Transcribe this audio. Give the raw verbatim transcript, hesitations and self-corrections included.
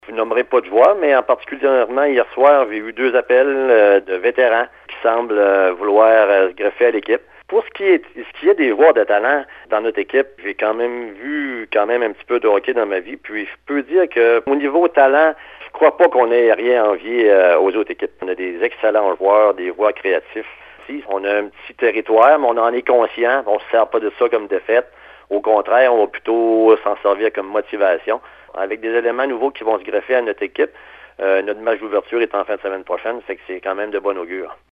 Je ne nommerai pas de joueurs, mais en particulièrement hier soir, j'ai eu deux appels euh, de vétérans qui semblent euh, vouloir euh, se greffer à l'équipe. Pour ce qui est ce qui est des joueurs de talent dans notre équipe, j'ai quand même vu quand même un petit peu de hockey dans ma vie, puis je peux dire que au niveau talent, je crois pas qu'on ait rien à envier euh, aux autres équipes. On a des excellents joueurs, des joueurs créatifs. On a un petit territoire, mais on en est conscient. On ne se sert pas de ça comme défaite. Au contraire, on va plutôt s'en servir comme motivation. Avec des éléments nouveaux qui vont se greffer à notre équipe, euh, notre match d'ouverture est en fin de semaine prochaine, fait que c'est quand même de bon augure.